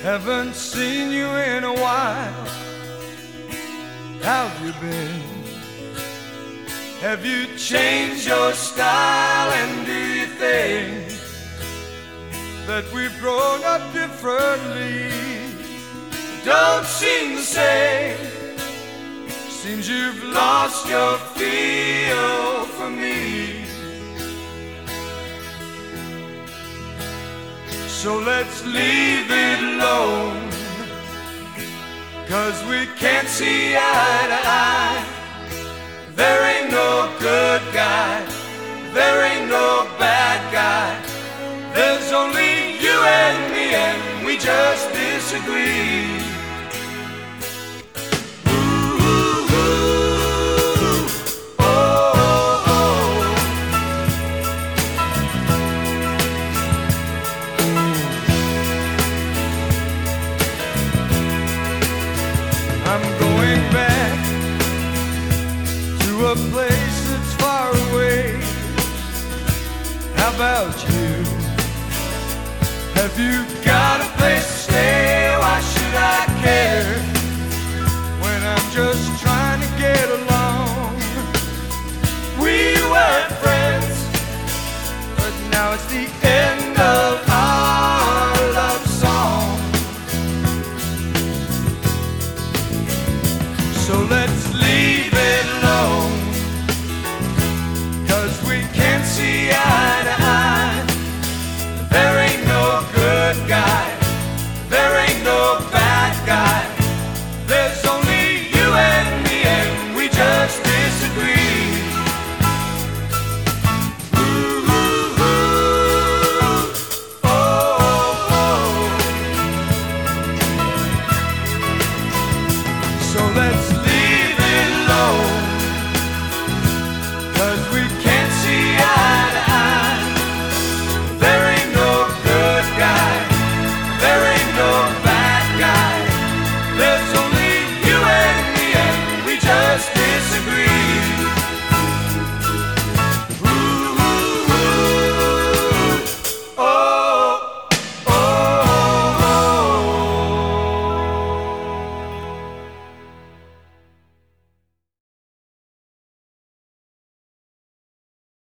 Haven't seen you in a while. How have you been? Have you changed your style? And do you think that we've grown up differently? Don't seem the same. Seems you've lost your feel for me. So let's leave it alone, 'cause we can't see eye to eye. There ain't no good guy, there ain't no bad guy. There's only you and me, and we just disagree. I'm going back to a place that's far away. How about you? Have you got a place to stay? Why should I care when I'm just trying to get along? We were friends, but now it's the end.